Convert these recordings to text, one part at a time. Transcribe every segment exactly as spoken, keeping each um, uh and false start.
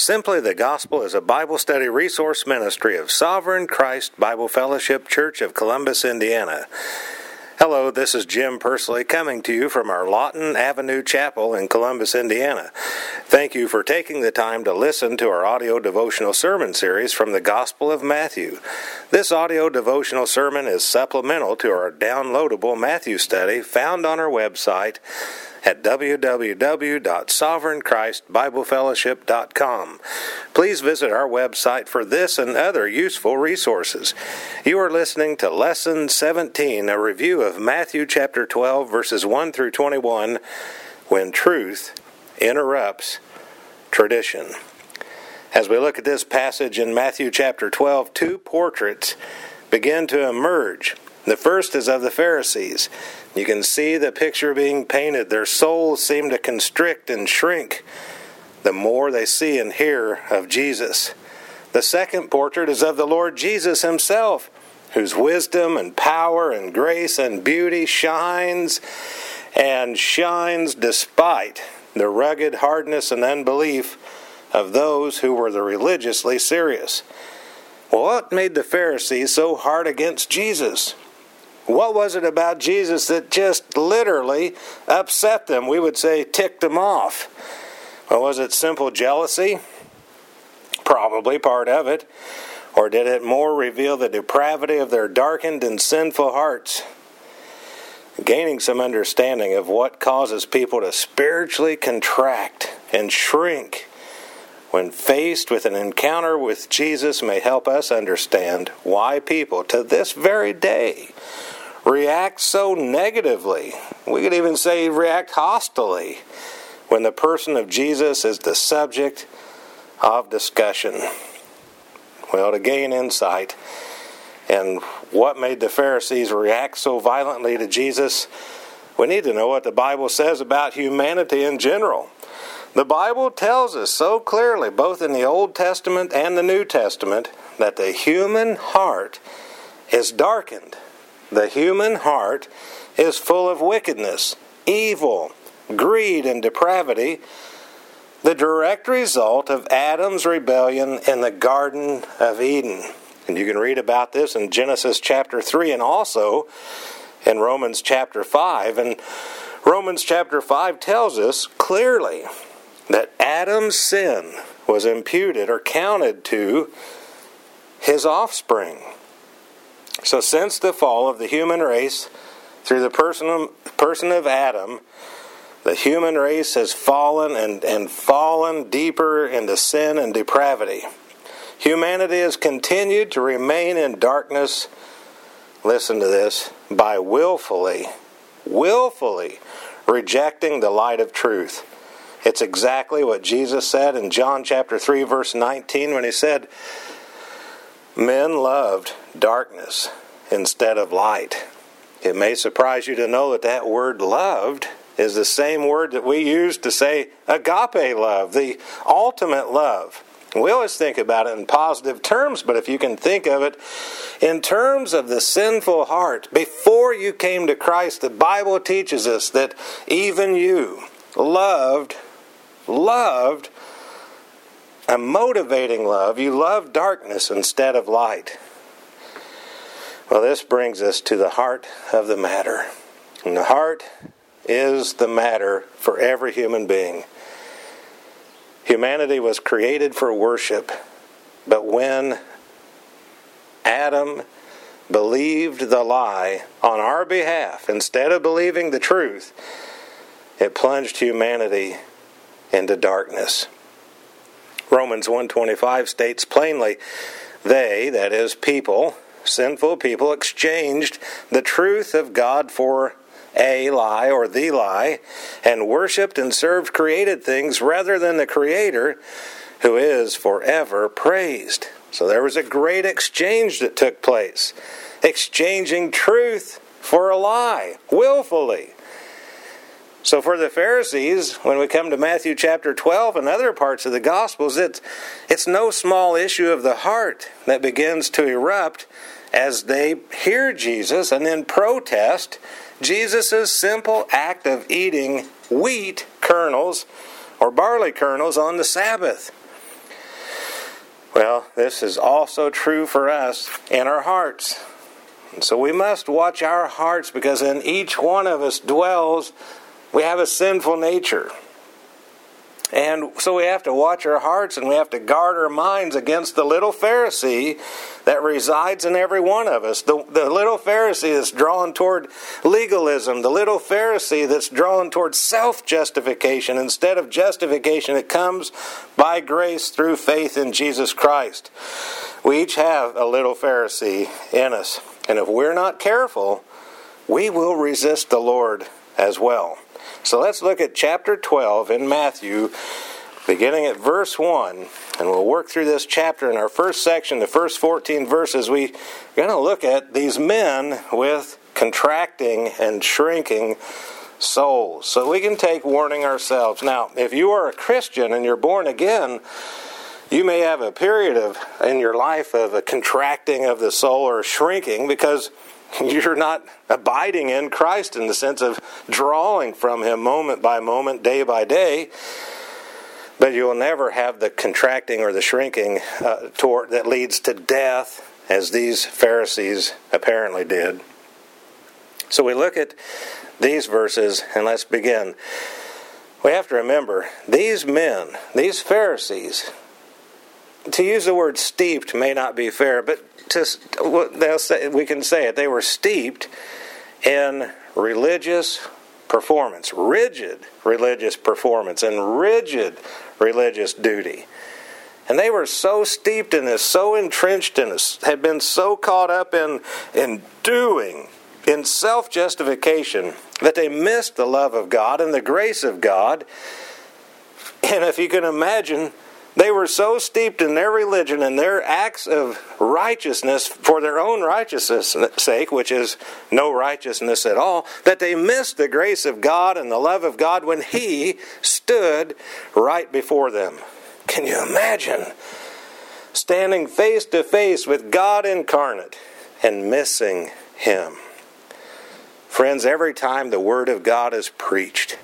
Simply the Gospel is a Bible study resource ministry of Sovereign Christ Bible Fellowship Church of Columbus, Indiana. Hello, this is Jim Pursley coming to you from our Lawton Avenue Chapel in Columbus, Indiana. Thank you for taking the time to listen to our audio devotional sermon series from the Gospel of Matthew. This audio devotional sermon is supplemental to our downloadable Matthew study found on our website at w w w dot sovereign christ bible fellowship dot com. Please visit our website for this and other useful resources. You are listening to Lesson seventeen, a review of Matthew chapter twelve, verses one through twenty-one, When Truth Interrupts Tradition. As we look at this passage in Matthew chapter twelve, two portraits begin to emerge. The first is of the Pharisees. You can see the picture being painted. Their souls seem to constrict and shrink the more they see and hear of Jesus. The second portrait is of the Lord Jesus himself, whose wisdom and power and grace and beauty shines and shines despite the rugged hardness and unbelief of those who were the religiously serious. Well, what made the Pharisees so hard against Jesus? What was it about Jesus that just literally upset them? We would say ticked them off. Well, was it simple jealousy? Probably part of it. Or did it more reveal the depravity of their darkened and sinful hearts? Gaining some understanding of what causes people to spiritually contract and shrink when faced with an encounter with Jesus may help us understand why people to this very day react so negatively. We could even say react hostilely when the person of Jesus is the subject of discussion. Well, to gain insight and what made the Pharisees react so violently to Jesus, we need to know what the Bible says about humanity in general. The Bible tells us so clearly, both in the Old Testament and the New Testament, that the human heart is darkened. The human heart is full of wickedness, evil, greed, and depravity, the direct result of Adam's rebellion in the Garden of Eden. And you can read about this in Genesis chapter three and also in Romans chapter five. And Romans chapter five tells us clearly that Adam's sin was imputed or counted to his offspring. So since the fall of the human race through the person of, person of Adam, the human race has fallen and, and fallen deeper into sin and depravity. Humanity has continued to remain in darkness, listen to this, by willfully, willfully rejecting the light of truth. It's exactly what Jesus said in John chapter three, verse nineteen, when he said, men loved darkness instead of light. It may surprise you to know that that word loved is the same word that we use to say agape love, the ultimate love. We always think about it in positive terms, but if you can think of it in terms of the sinful heart, before you came to Christ, the Bible teaches us that even you loved, loved a motivating love. You love darkness instead of light. Well, this brings us to the heart of the matter. And the heart is the matter for every human being. Humanity was created for worship, but when Adam believed the lie on our behalf instead of believing the truth, it plunged humanity into darkness. Romans one twenty-five states plainly, they, that is people, sinful people, exchanged the truth of God for a lie or the lie, and worshipped and served created things rather than the Creator, who is forever praised. So there was a great exchange that took place, exchanging truth for a lie, willfully. So for the Pharisees, when we come to Matthew chapter twelve and other parts of the Gospels, it's, it's no small issue of the heart that begins to erupt as they hear Jesus and then protest Jesus' simple act of eating wheat kernels or barley kernels on the Sabbath. Well, this is also true for us in our hearts. And so we must watch our hearts, because in each one of us dwells, we have a sinful nature. And so we have to watch our hearts, and we have to guard our minds against the little Pharisee that resides in every one of us. The, the little Pharisee that's drawn toward legalism. The little Pharisee that's drawn toward self-justification instead of justification that comes by grace through faith in Jesus Christ. We each have a little Pharisee in us. And if we're not careful, we will resist the Lord as well. So let's look at chapter twelve in Matthew, beginning at verse one, and we'll work through this chapter. In our first section, the first fourteen verses, we're going to look at these men with contracting and shrinking souls. So we can take warning ourselves. Now, if you are a Christian and you're born again, you may have a period of in your life of a contracting of the soul or shrinking, because you're not abiding in Christ in the sense of drawing from Him moment by moment, day by day. But you will never have the contracting or the shrinking uh, toward, that leads to death, as these Pharisees apparently did. So we look at these verses, and let's begin. We have to remember, these men, these Pharisees, to use the word steeped may not be fair, but to, they'll say, we can say it, they were steeped in religious performance, rigid religious performance, and rigid religious duty. And they were so steeped in this, so entrenched in this, had been so caught up in, in doing, in self-justification, that they missed the love of God and the grace of God. And if you can imagine, they were so steeped in their religion and their acts of righteousness for their own righteousness' sake, which is no righteousness at all, that they missed the grace of God and the love of God when He stood right before them. Can you imagine standing face to face with God incarnate and missing Him? Friends, every time the Word of God is preached,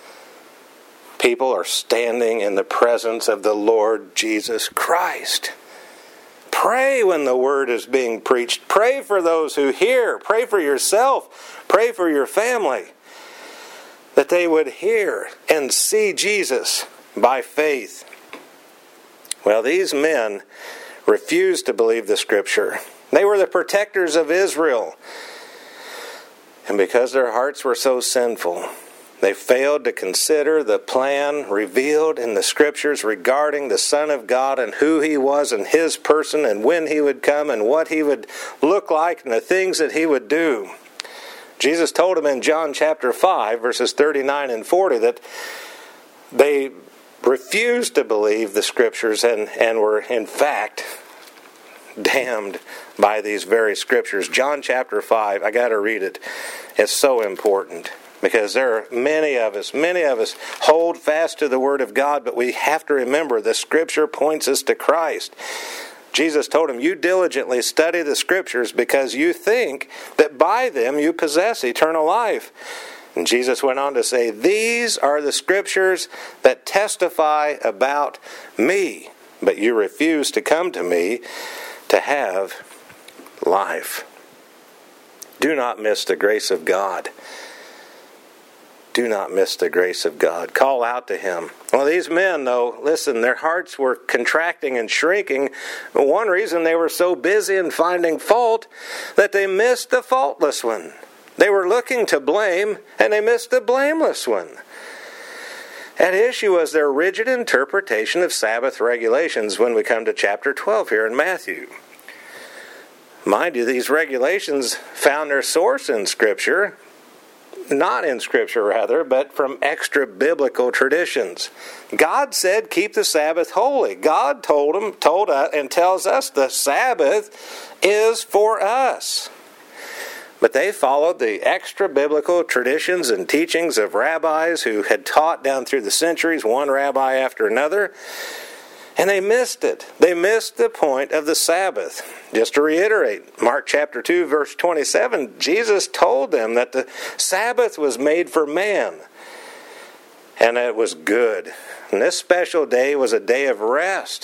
people are standing in the presence of the Lord Jesus Christ. Pray when the Word is being preached. Pray for those who hear. Pray for yourself. Pray for your family. That they would hear and see Jesus by faith. Well, these men refused to believe the Scripture. They were the protectors of Israel. And because their hearts were so sinful, they failed to consider the plan revealed in the Scriptures regarding the Son of God and who He was and His person and when He would come and what He would look like and the things that He would do. Jesus told them in John chapter five, verses thirty-nine and forty, that they refused to believe the Scriptures and, and were in fact damned by these very Scriptures. John chapter five, I got to read it. It's so important. Because there are many of us, many of us hold fast to the Word of God, but we have to remember the Scripture points us to Christ. Jesus told him, you diligently study the Scriptures because you think that by them you possess eternal life. And Jesus went on to say, these are the Scriptures that testify about me, but you refuse to come to me to have life. Do not miss the grace of God. Do not miss the grace of God. Call out to Him. Well, these men, though, listen, their hearts were contracting and shrinking. One reason they were so busy in finding fault, that they missed the faultless one. They were looking to blame, and they missed the blameless one. At issue was their rigid interpretation of Sabbath regulations when we come to chapter twelve here in Matthew. Mind you, these regulations found their source in Scripture, not in Scripture rather, but from extra-biblical traditions. God said, keep the Sabbath holy. God told them, told us, and tells us the Sabbath is for us. But they followed the extra-biblical traditions and teachings of rabbis who had taught down through the centuries, one rabbi after another, and they missed it. They missed the point of the Sabbath. Just to reiterate, Mark chapter two, verse twenty-seven, Jesus told them that the Sabbath was made for man, and it was good. And this special day was a day of rest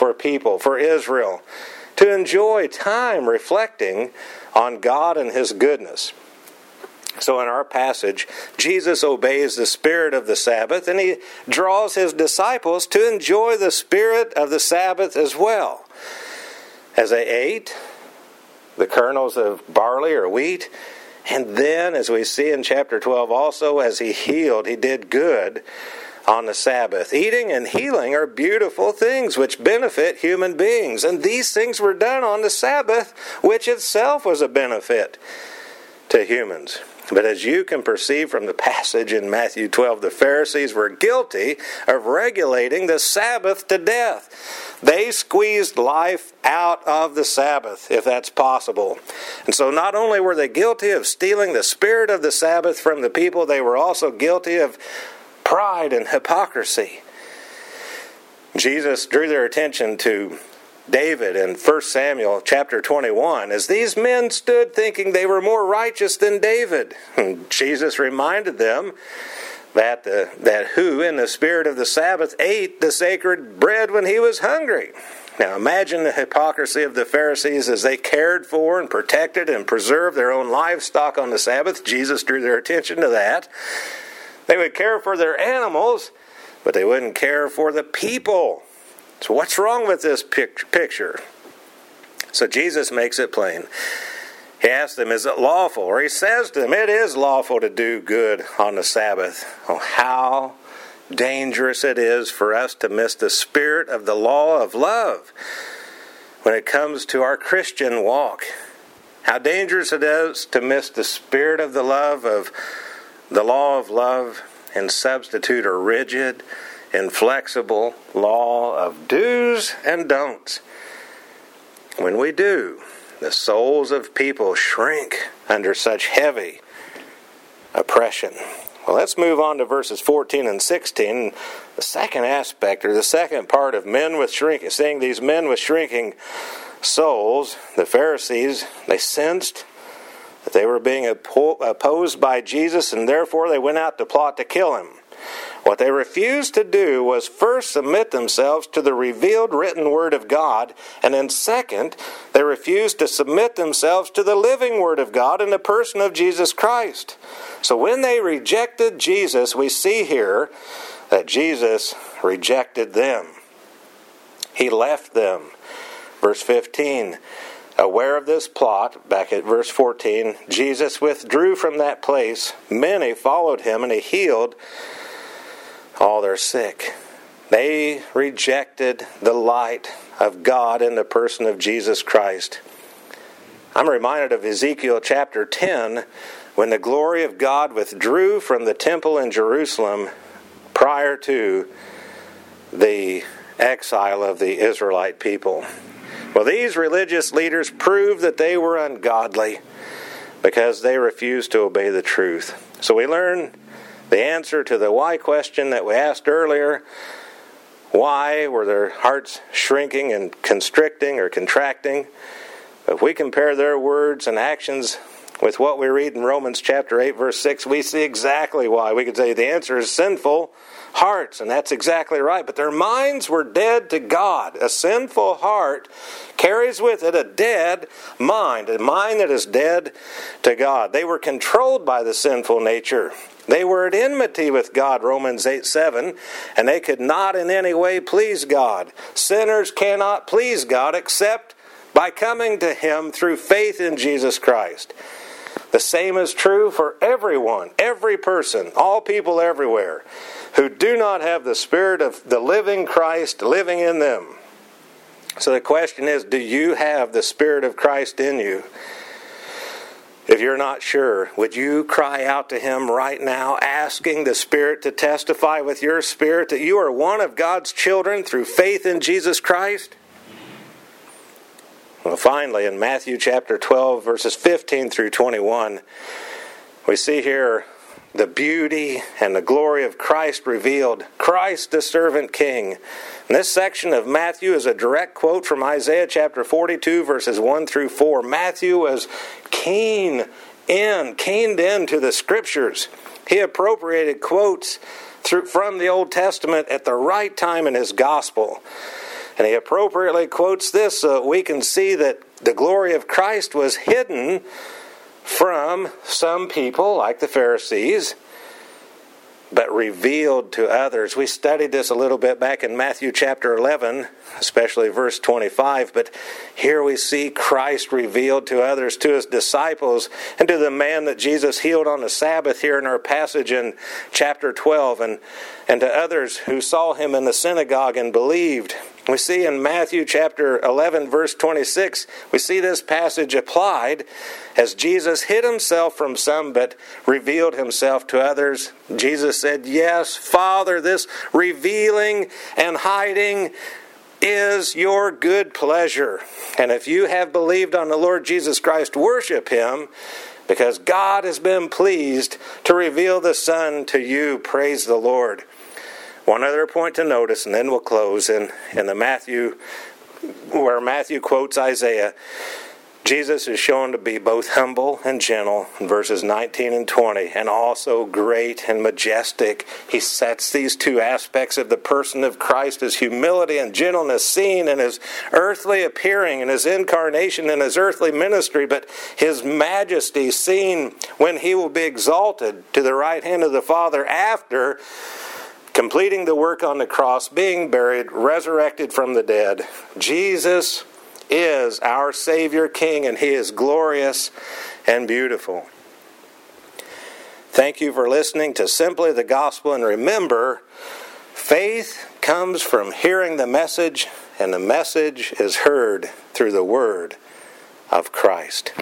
for people, for Israel, to enjoy time reflecting on God and His goodness. So in our passage, Jesus obeys the spirit of the Sabbath, and He draws His disciples to enjoy the spirit of the Sabbath as well. As they ate the kernels of barley or wheat, and then, as we see in chapter twelve also, as He healed, He did good on the Sabbath. Eating and healing are beautiful things which benefit human beings, and these things were done on the Sabbath, which itself was a benefit to humans. But as you can perceive from the passage in Matthew twelve, the Pharisees were guilty of regulating the Sabbath to death. They squeezed life out of the Sabbath, if that's possible. And so not only were they guilty of stealing the spirit of the Sabbath from the people, they were also guilty of pride and hypocrisy. Jesus drew their attention to David in First Samuel chapter twenty-one, as these men stood thinking they were more righteous than David. And Jesus reminded them that, uh, that who in the spirit of the Sabbath ate the sacred bread when he was hungry. Now imagine the hypocrisy of the Pharisees as they cared for and protected and preserved their own livestock on the Sabbath. Jesus drew their attention to that. They would care for their animals, but they wouldn't care for the people. So what's wrong with this picture? So Jesus makes it plain. He asks them, is it lawful? Or he says to them, it is lawful to do good on the Sabbath. Oh, how dangerous it is for us to miss the spirit of the law of love when it comes to our Christian walk. How dangerous it is to miss the spirit of the love of the law of love and substitute a rigid, inflexible law of do's and don'ts. When we do, the souls of people shrink under such heavy oppression. Well, let's move on to verses fourteen and sixteen. The second aspect, or the second part of men with shrinking, seeing these men with shrinking souls, the Pharisees, they sensed that they were being opposed by Jesus, and therefore they went out to plot to kill Him. What they refused to do was first submit themselves to the revealed written Word of God, and then second, they refused to submit themselves to the living Word of God in the person of Jesus Christ. So when they rejected Jesus, we see here that Jesus rejected them. He left them. Verse fifteen, aware of this plot, back at verse fourteen, Jesus withdrew from that place. Many followed Him, and He healed all their sick. They rejected the light of God in the person of Jesus Christ. I'm reminded of Ezekiel chapter ten, when the glory of God withdrew from the temple in Jerusalem prior to the exile of the Israelite people. Well, these religious leaders proved that they were ungodly because they refused to obey the truth. So we learn the answer to the why question that we asked earlier. Why were their hearts shrinking and constricting or contracting? If we compare their words and actions with what we read in Romans chapter eight, verse six, we see exactly why. We could say the answer is sinful hearts, and that's exactly right. But their minds were dead to God. A sinful heart carries with it a dead mind, a mind that is dead to God. They were controlled by the sinful nature. They were at enmity with God, Romans eight seven, and they could not in any way please God. Sinners cannot please God except by coming to Him through faith in Jesus Christ. The same is true for everyone, every person, all people everywhere who do not have the Spirit of the living Christ living in them. So the question is, do you have the Spirit of Christ in you? If you're not sure, would you cry out to Him right now, asking the Spirit to testify with your spirit that you are one of God's children through faith in Jesus Christ? Well, finally, in Matthew chapter twelve, verses fifteen through twenty-one, we see here the beauty and the glory of Christ revealed. Christ, the servant king. And this section of Matthew is a direct quote from Isaiah chapter forty-two, verses one through four. Matthew was keen in, keened into the Scriptures. He appropriated quotes through, from the Old Testament at the right time in his gospel. And he appropriately quotes this so we can see that the glory of Christ was hidden from some people, like the Pharisees, but revealed to others. We studied this a little bit back in Matthew chapter eleven, especially verse twenty-five, but here we see Christ revealed to others, to his disciples, and to the man that Jesus healed on the Sabbath here in our passage in chapter twelve, and, and to others who saw him in the synagogue and believed. We see in Matthew chapter eleven, verse twenty-six, we see this passage applied as Jesus hid himself from some but revealed himself to others. Jesus said, "Yes, Father, this revealing and hiding is your good pleasure. And if you have believed on the Lord Jesus Christ, worship him, because God has been pleased to reveal the Son to you." Praise the Lord. One other point to notice, and then we'll close in, in the Matthew, where Matthew quotes Isaiah. Jesus is shown to be both humble and gentle in verses nineteen and twenty, and also great and majestic. He sets these two aspects of the person of Christ, his humility and gentleness, seen in his earthly appearing, in his incarnation, in his earthly ministry, but his majesty seen when he will be exalted to the right hand of the Father after completing the work on the cross, being buried, resurrected from the dead. Jesus is our Savior King, and he is glorious and beautiful. Thank you for listening to Simply the Gospel, and remember, faith comes from hearing the message, and the message is heard through the word of Christ.